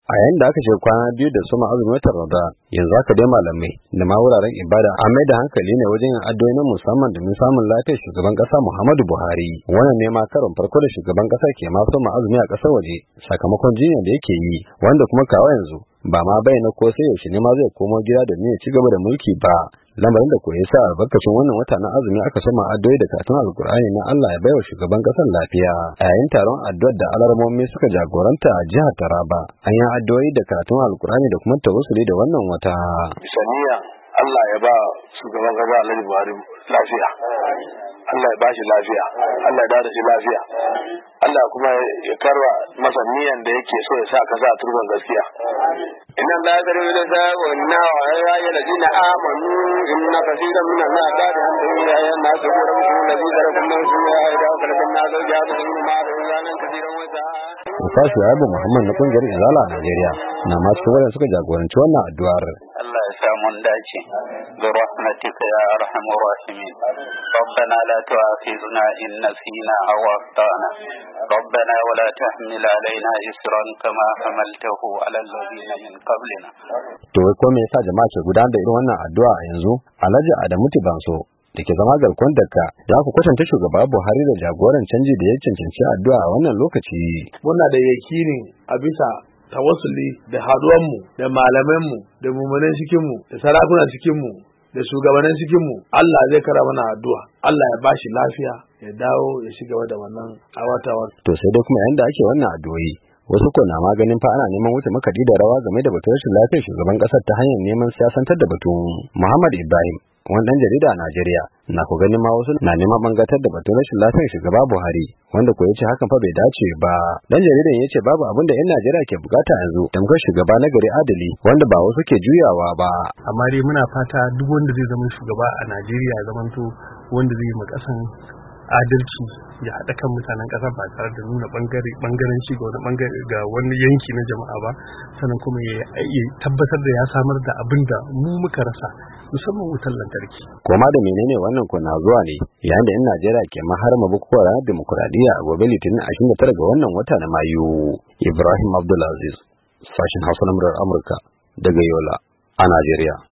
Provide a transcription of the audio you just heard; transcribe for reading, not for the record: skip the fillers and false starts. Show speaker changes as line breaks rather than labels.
A yayin da aka shiga kwana biyu da suma azumin watan Ramadan, yanzu haka dai malamai da ma wuraren ibada an mai da hankali ne wajen yin addu'o'i na musamman domin samun lafiyar shugaban kasa Muhammadu Buhari. Wannan ne ma karon farko da shugaban kasa ke ma soma azumi a kasar waje sakamakon jinyar da yake yi, wanda kuma kawo yanzu ba ma bayyana ko sai yaushe ne ma zai komo gida da ya ci gaba da mulki ba. Lamarin da ko yasa albarkacin wannan wata na azumi aka soma addu'o'i da karatun alkur'ani na Allah ya baiwa shugaban kasar lafiya. A yayin taron addu'ar da alarmomi suka jagoranta a jihar Taraba, an yi addu'o'i da karatun alkur'ani da kuma tawassuli da wannan wata.
Bisaniya Allah ya ba shugaban kasa Alhaji Buhari lafiya. Allah ya ba shi lafiya, Allah ya dada shi lafiya, Allah kuma ya karwa masa niyan da yake so ya sa kasa a turban gaskiya. Inna la yadri da sa wa inna wa ya ladina amanu inna kaseeran min an-nas la ya'lamu anna rabbuhum ladhi zarakum min ya da kalban na da ya da ma da yanan kaseeran wa ta.
Fasu Abu Muhammad na kungiyar Izala a Najeriya na ma cikin wanda suka jagoranci wannan addu'ar.
Allah ya sa mun dace bi rahmatika ya arhamar rahimin. ربنا لا تؤاخذنا إن نسينا أو أخطأنا ربنا ولا تحمل علينا إصرا كما حملته على الذين من قبلنا.
To ko me yasa jama'a ke gudanar da irin wannan addu'a a yanzu? Alhaji Adamu Tibanso da ke zama garkon dakka ya ku kwatanta shugaba Buhari da jagoran canji da ya cancanci addu'a a wannan lokaci.
Muna da yakini a bisa tawassuli da haduwanmu da malamanmu da mumunan cikinmu da sarakunan cikinmu da shugabannin cikinmu, Allah zai kara mana addu'a, Allah ya bashi lafiya ya dawo ya shiga da wannan awatawar.
To sai dai kuma yayin da ake wannan addu'o'i, wasu ko na maganin fa ana neman wuce makaɗi da rawa game da batun rashin lafiyar shugaban ƙasar ta hanyar neman siyasantar da batun. Muhammad Ibrahim, wani ɗan jarida a Najeriya, na ku ganin ma wasu na neman bangatar da batun rashin lafiyar shugaba Buhari, wanda ko yace hakan fa bai dace ba. Dan jaridan yace babu abin da 'yan Najeriya ke bukata yanzu, tamkar shugaba na gari adali wanda ba wasu ke juyawa ba.
Amma dai muna fata duk wanda zai zama shugaba a Najeriya ya zamanto wanda zai yi ma ƙasan adalci, ya haɗa kan mutanen ƙasa ba tare da nuna ɓangaranci ga wani ɓangare ga wani yanki na jama'a ba, sannan kuma ya tabbatar da ya samar da abin da mu muka rasa, musamman wutar lantarki.
Koma da menene wannan ko na zuwa ne yayin da 'yan Najeriya ke maharama bukukuwar ranar demokuraɗiyya a gobe Litinin 29 ga wannan wata na Mayu. Ibrahim Abdulaziz, sashen Hausa na Amurka daga Yola a Najeriya.